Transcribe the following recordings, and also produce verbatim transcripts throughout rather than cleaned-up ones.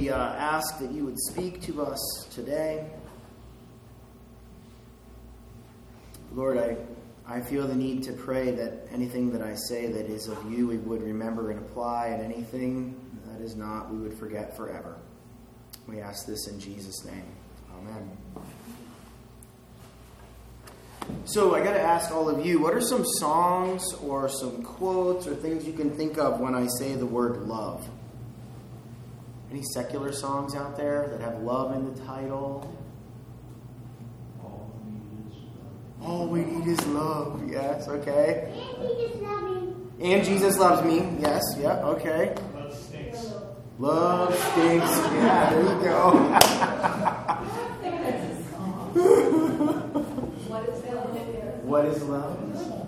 we uh, ask that you would speak to us today. Lord, I, I feel the need to pray that anything that I say that is of you we would remember and apply, and anything that is not we would forget forever. We ask this in Jesus' name. Amen. So I got to ask all of you, what are some songs or some quotes or things you can think of when I say the word love? Any secular songs out there that have love in the title? All we need is love. Yes, okay. And Jesus loves me. And Jesus loves me. Yes, yeah, okay. Love stinks. Love stinks. Yeah, there you go. What is love?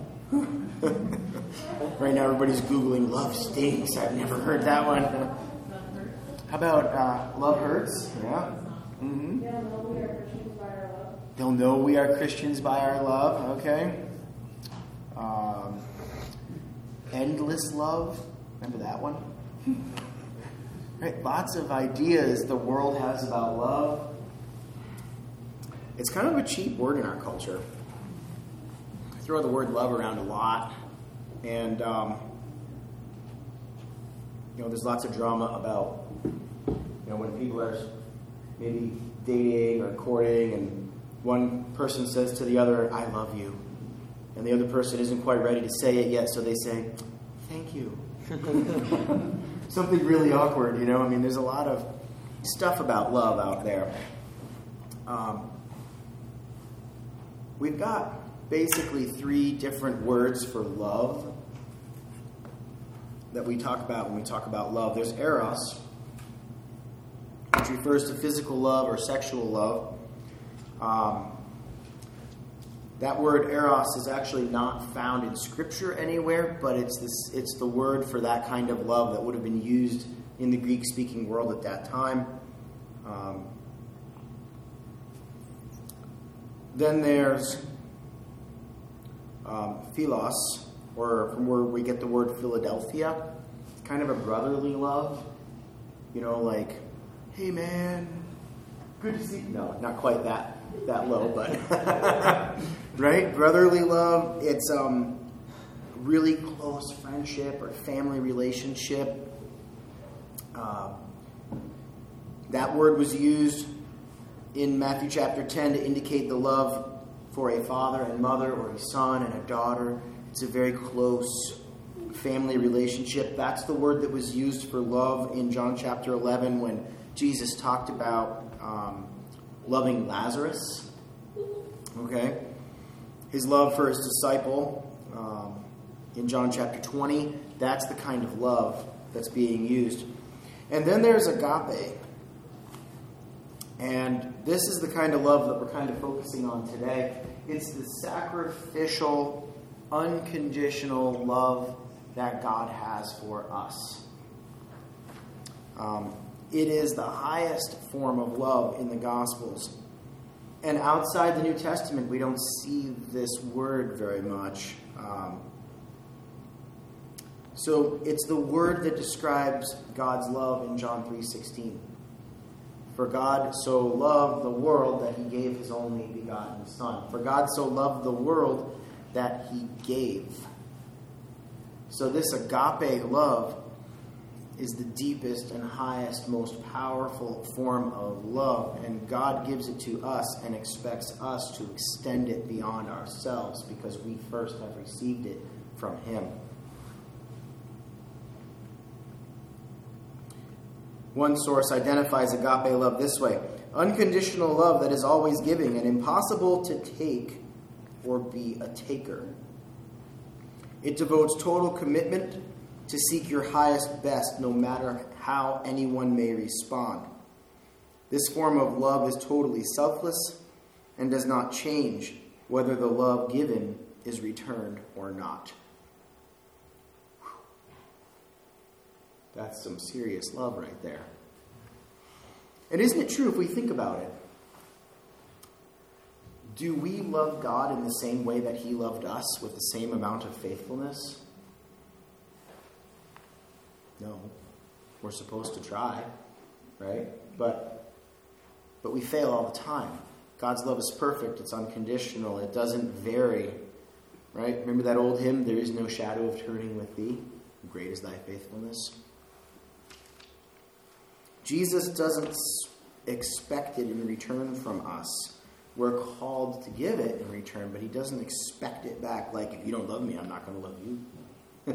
Right now everybody's Googling love stinks. I've never heard that one. How about uh, love hurts? Yeah. Mm-hmm. They'll know we are Christians by our love. Okay. Um, endless love. Remember that one? Right. Lots of ideas the world has about love. It's kind of a cheap word in our culture. I throw the word love around a lot, and um, you know, there's lots of drama about you know when people are maybe dating or courting, and one person says to the other, "I love you," and the other person isn't quite ready to say it yet, so they say, "Thank you." Something really awkward, you know. I mean, there's a lot of stuff about love out there. Um, we've got basically three different words for love that we talk about when we talk about love. There's eros, which refers to physical love or sexual love. Um, that word eros is actually not found in Scripture anywhere, but it's this, it's the word for that kind of love that would have been used in the Greek-speaking world at that time. Um, then there's um, philos, or from where we get the word Philadelphia. It's kind of a brotherly love. You know, like, hey man, good to see you. No, not quite that that low, but right? Brotherly love. It's um really close friendship or family relationship. Uh, that word was used in Matthew chapter ten to indicate the love for a father and mother, or a son and a daughter. It's a very close family relationship. That's the word that was used for love in John chapter eleven when Jesus talked about um, loving Lazarus. Okay? His love for his disciple um, in John chapter twenty. That's the kind of love that's being used. And then there's agape. And this is the kind of love that we're kind of focusing on today. It's the sacrificial, unconditional love that God has for us. Um, it is the highest form of love in the Gospels. And outside the New Testament, we don't see this word very much. Um, so it's the word that describes God's love in John three sixteen. For God so loved the world that he gave his only begotten Son. For God so loved the world that he gave. So this agape love is the deepest and highest, most powerful form of love. And God gives it to us and expects us to extend it beyond ourselves because we first have received it from him. One source identifies agape love this way: unconditional love that is always giving and impossible to take or be a taker. It devotes total commitment to seek your highest best, no matter how anyone may respond. This form of love is totally selfless and does not change whether the love given is returned or not. That's some serious love right there. And isn't it true if we think about it? Do we love God in the same way that he loved us, with the same amount of faithfulness? No. We're supposed to try. right? But, but we fail all the time. God's love is perfect. It's unconditional. It doesn't vary, right? Remember that old hymn, there is no shadow of turning with thee. Great is thy faithfulness. Jesus doesn't expect it in return from us. We're called to give it in return, but he doesn't expect it back. Like, if you don't love me, I'm not going to love you.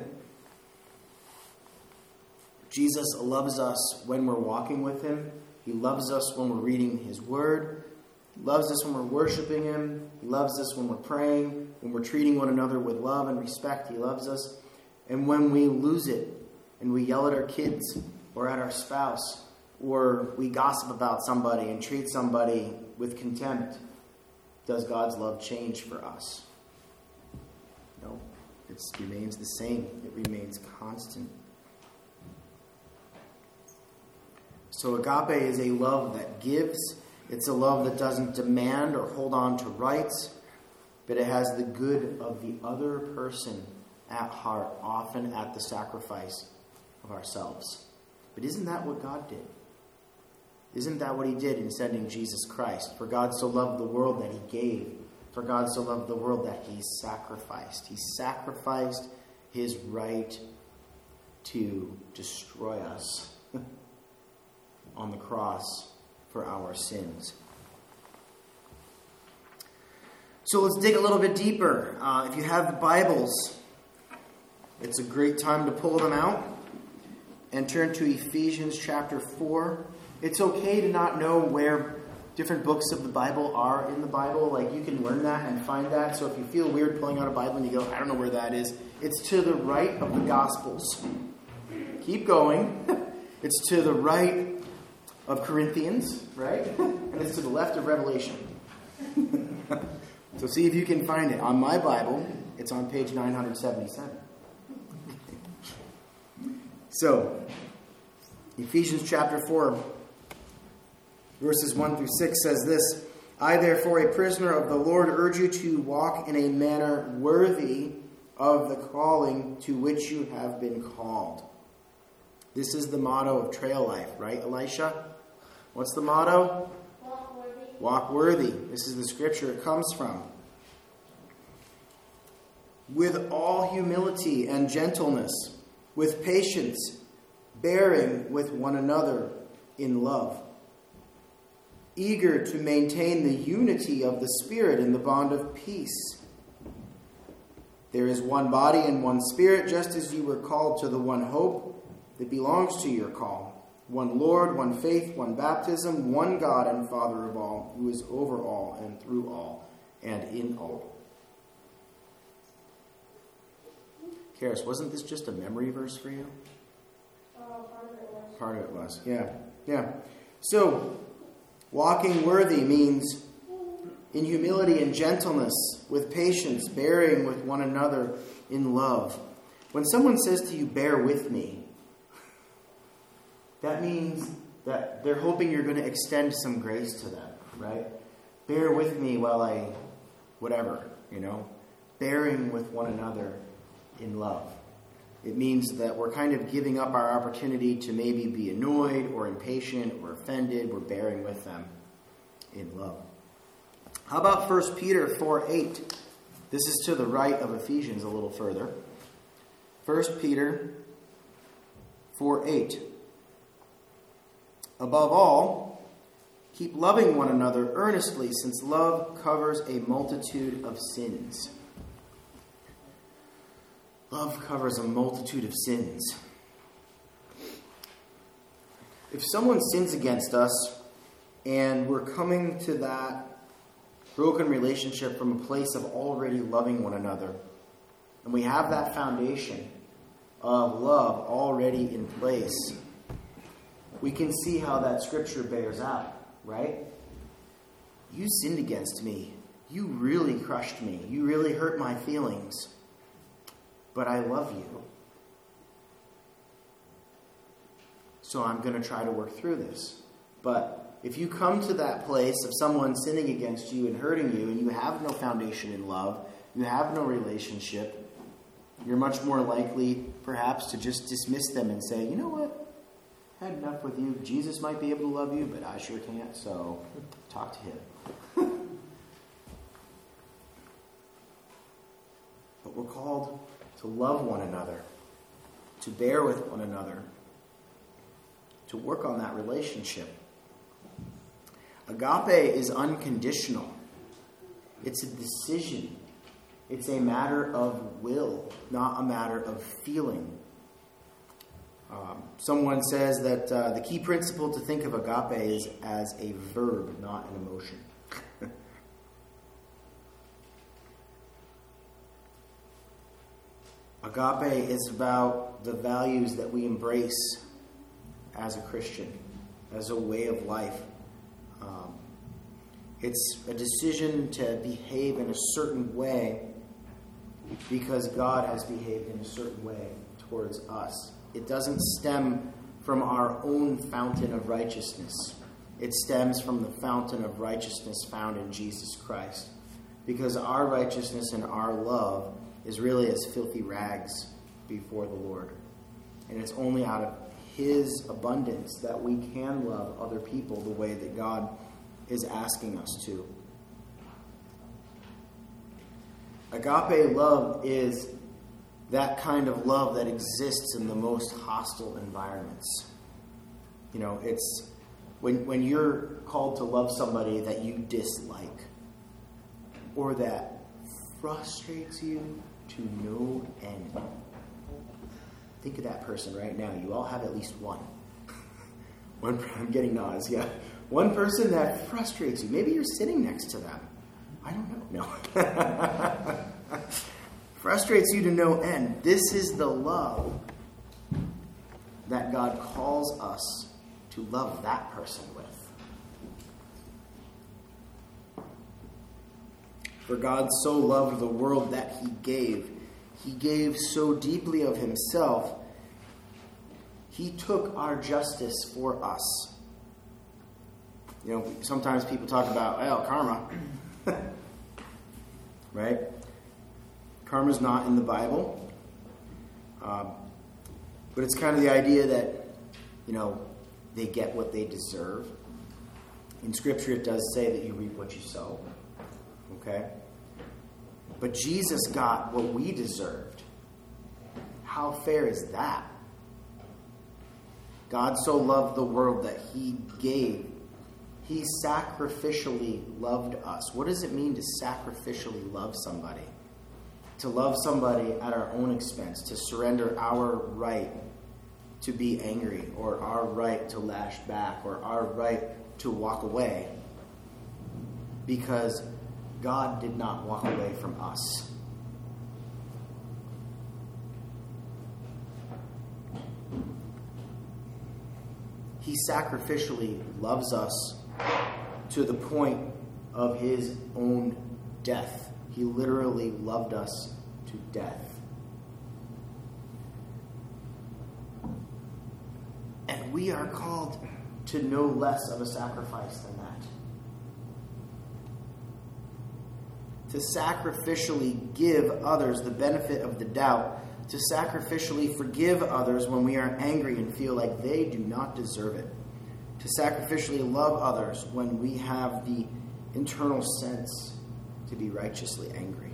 Jesus loves us when we're walking with him. He loves us when we're reading his word. He loves us when we're worshiping him. He loves us when we're praying, when we're treating one another with love and respect. He loves us. And when we lose it and we yell at our kids or at our spouse, or we gossip about somebody and treat somebody with contempt, does God's love change for us? No, it remains the same. It remains constant. So agape is a love that gives. It's a love that doesn't demand or hold on to rights, but it has the good of the other person at heart, often at the sacrifice of ourselves. But isn't that what God did? Isn't that what he did in sending Jesus Christ? For God so loved the world that he gave. For God so loved the world that he sacrificed. He sacrificed his right to destroy us on the cross for our sins. So let's dig a little bit deeper. Uh, if you have the Bibles, it's a great time to pull them out and turn to Ephesians chapter four. It's okay to not know where different books of the Bible are in the Bible. Like, you can learn that and find that. So if you feel weird pulling out a Bible and you go, I don't know where that is, it's to the right of the Gospels. Keep going. It's to the right of Corinthians, right? And it's to the left of Revelation. So see if you can find it. On my Bible, it's on page nine seventy-seven. So, Ephesians chapter four, verses one through six says this: I, therefore, a prisoner of the Lord, urge you to walk in a manner worthy of the calling to which you have been called. This is the motto of Trail Life, right, Elisha? What's the motto? Walk worthy. Walk worthy. This is the scripture it comes from. With all humility and gentleness, with patience, bearing with one another in love, eager to maintain the unity of the Spirit in the bond of peace. There is one body and one Spirit, just as you were called to the one hope that belongs to your call. One Lord, one faith, one baptism, one God and Father of all, who is over all and through all and in all. Karis, wasn't this just a memory verse for you? Oh, part of it was. Part of it was, yeah. Yeah. So, walking worthy means in humility and gentleness, with patience, bearing with one another in love. When someone says to you, bear with me, that means that they're hoping you're going to extend some grace to them, right? Bear with me while I, whatever, you know, bearing with one another in love. It means that we're kind of giving up our opportunity to maybe be annoyed or impatient or offended. We're bearing with them in love. How about First Peter four eight? This is to the right of Ephesians a little further. First Peter four eight. Above all, keep loving one another earnestly, since love covers a multitude of sins. Love covers a multitude of sins. If someone sins against us and we're coming to that broken relationship from a place of already loving one another, and we have that foundation of love already in place, we can see how that scripture bears out, right? You sinned against me. You really crushed me. You really hurt my feelings. But I love you. So I'm going to try to work through this. But if you come to that place of someone sinning against you and hurting you, and you have no foundation in love, you have no relationship, you're much more likely, perhaps, to just dismiss them and say, you know what? had enough with you. Jesus might be able to love you, but I sure can't, so talk to him. But we're called to love one another, to bear with one another, to work on that relationship. Agape is unconditional. It's a decision. It's a matter of will, not a matter of feeling. Um, someone says that uh, the key principle to think of agape is as a verb, not an emotion. Agape is about the values that we embrace as a Christian, as a way of life. Um, it's a decision to behave in a certain way because God has behaved in a certain way towards us. It doesn't stem from our own fountain of righteousness. It stems from the fountain of righteousness found in Jesus Christ. Because our righteousness and our love is really as filthy rags before the Lord. And it's only out of his abundance that we can love other people the way that God is asking us to. Agape love is that kind of love that exists in the most hostile environments. You know, it's when when you're called to love somebody that you dislike or that frustrates you to no end. Think of that person right now. You all have at least one. One. I'm getting nods, yeah. One person that frustrates you. Maybe you're sitting next to them. I don't know. No. Frustrates you to no end. This is the love that God calls us to love that person with. For God so loved the world that he gave. He gave so deeply of himself. He took our justice for us. You know, sometimes people talk about, oh, karma. Right? Karma's not in the Bible. Um, but it's kind of the idea that, you know, they get what they deserve. In Scripture, it does say that you reap what you sow. Okay? But Jesus got what we deserved. How fair is that? God so loved the world that he gave. He sacrificially loved us. What does it mean to sacrificially love somebody? To love somebody at our own expense, to surrender our right to be angry, or our right to lash back, or our right to walk away. Because God did not walk away from us. He sacrificially loves us to the point of his own death. He literally loved us to death. And we are called to no less of a sacrifice than that. To sacrificially give others the benefit of the doubt. To sacrificially forgive others when we are angry and feel like they do not deserve it. To sacrificially love others when we have the internal sense to be righteously angry.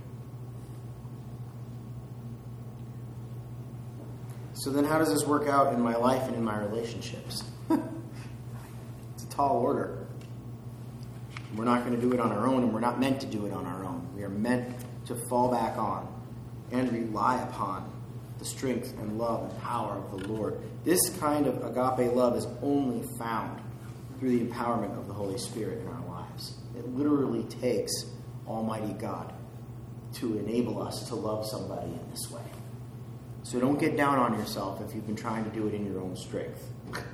So then how does this work out in my life and in my relationships? It's a tall order. We're not going to do it on our own, and we're not meant to do it on our own. We are meant to fall back on and rely upon the strength and love and power of the Lord. This kind of agape love is only found through the empowerment of the Holy Spirit in our lives. It literally takes Almighty God to enable us to love somebody in this way. So don't get down on yourself if you've been trying to do it in your own strength.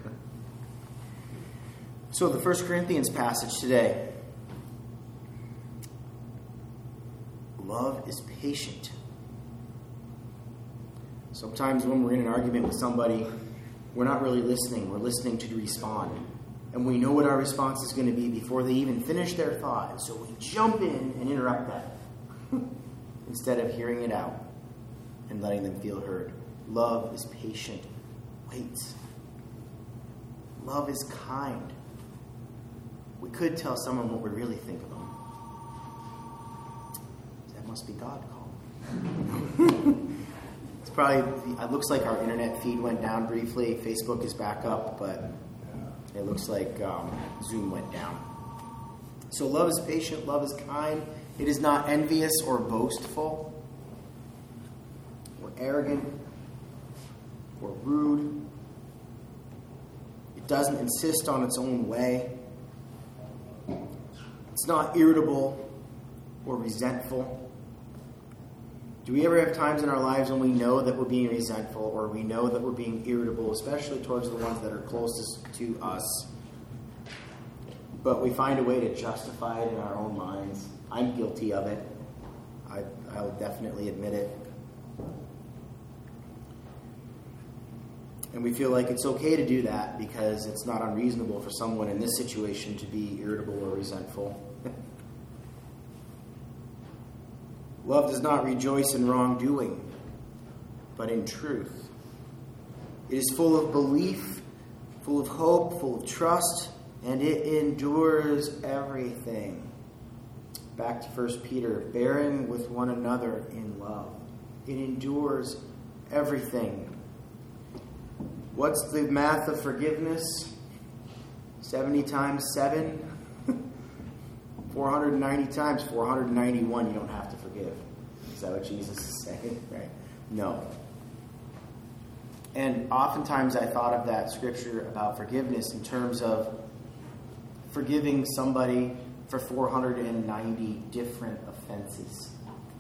So the First Corinthians passage today. Love is patient. Sometimes when we're in an argument with somebody, we're not really listening. We're listening to respond. And we know what our response is going to be before they even finish their thought. And so we jump in and interrupt that instead of hearing it out and letting them feel heard. Love is patient. Waits. love is kind. We could tell someone what we really think of them. That must be God calling. It's probably, it looks like our internet feed went down briefly. Facebook is back up, but it looks like um, Zoom went down. So love is patient, love is kind. It is not envious or boastful or arrogant or rude. It doesn't insist on its own way. It's not irritable or resentful. Do we ever have times in our lives when we know that we're being resentful or we know that we're being irritable, especially towards the ones that are closest to us, but we find a way to justify it in our own minds? I'm guilty of it. I, I'll definitely admit it. And we feel like it's okay to do that because it's not unreasonable for someone in this situation to be irritable or resentful. Love does not rejoice in wrongdoing, but in truth. It is full of belief, full of hope, full of trust, and it endures everything. Back to First Peter, bearing with one another in love. It endures everything. What's the math of forgiveness? seventy times seven? four hundred ninety times four hundred ninety-one you don't have to forgive. Is that what Jesus is saying? Right? No. And oftentimes I thought of that scripture about forgiveness in terms of forgiving somebody for four hundred ninety different offenses.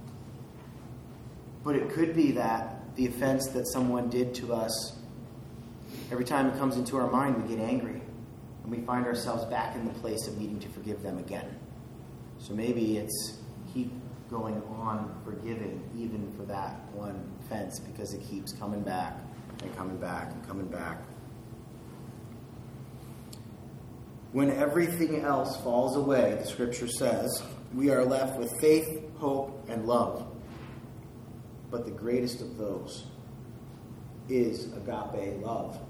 But it could be that the offense that someone did to us, every time it comes into our mind, we get angry. And we find ourselves back in the place of needing to forgive them again. So maybe it's keep going on forgiving even for that one offense because it keeps coming back and coming back and coming back. When everything else falls away, the scripture says, we are left with faith, hope, and love. But the greatest of those is agape love.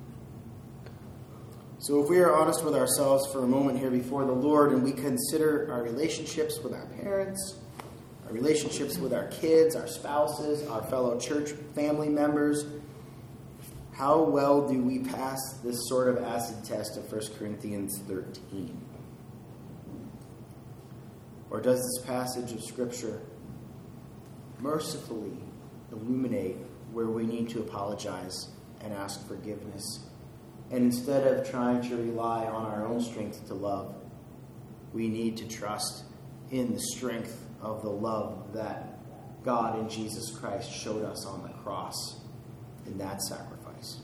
So if we are honest with ourselves for a moment here before the Lord and we consider our relationships with our parents, our relationships with our kids, our spouses, our fellow church family members, how well do we pass this sort of acid test of First Corinthians thirteen? Or does this passage of Scripture mercifully illuminate where we need to apologize and ask forgiveness? And instead of trying to rely on our own strength to love, we need to trust in the strength of the love that God in Jesus Christ showed us on the cross in that sacrifice.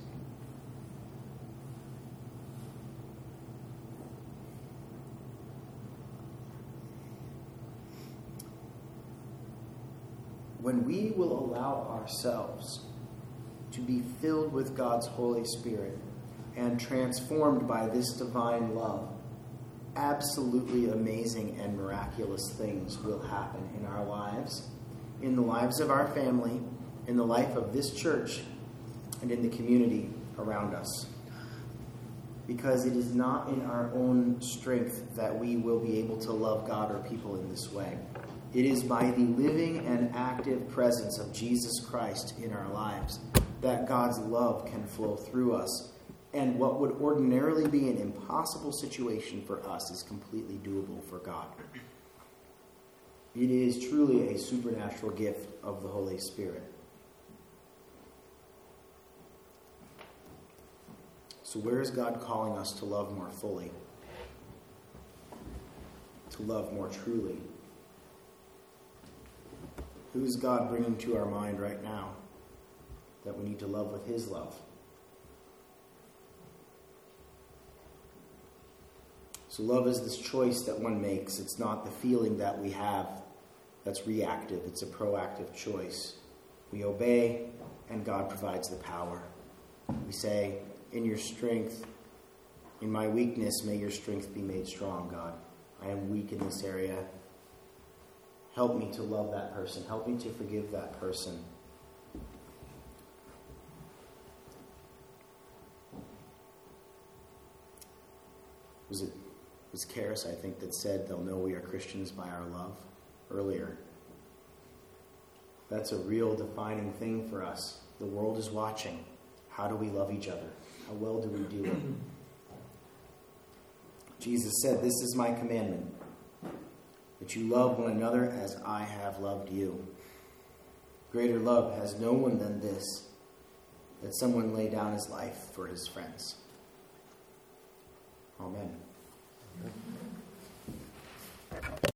When we will allow ourselves to be filled with God's Holy Spirit and transformed by this divine love, absolutely amazing and miraculous things will happen in our lives, in the lives of our family, in the life of this church, and in the community around us. Because it is not in our own strength that we will be able to love God or people in this way. It is by the living and active presence of Jesus Christ in our lives that God's love can flow through us. And what would ordinarily be an impossible situation for us is completely doable for God. It is truly a supernatural gift of the Holy Spirit. So where is God calling us to love more fully? To love more truly? Who is God bringing to our mind right now that we need to love with His love? So love is this choice that one makes. It's not the feeling that we have that's reactive. It's a proactive choice. We obey, and God provides the power. We say, in your strength, in my weakness, may your strength be made strong, God. I am weak in this area. Help me to love that person. Help me to forgive that person. was it, it was Karis, I think, that said they'll know we are Christians by our love earlier. That's a real defining thing for us. The world is watching. How do we love each other? How well do we do it? Jesus said, "This is my commandment, that you love one another as I have loved you. Greater love has no one than this, that someone lay down his life for his friends." Amen.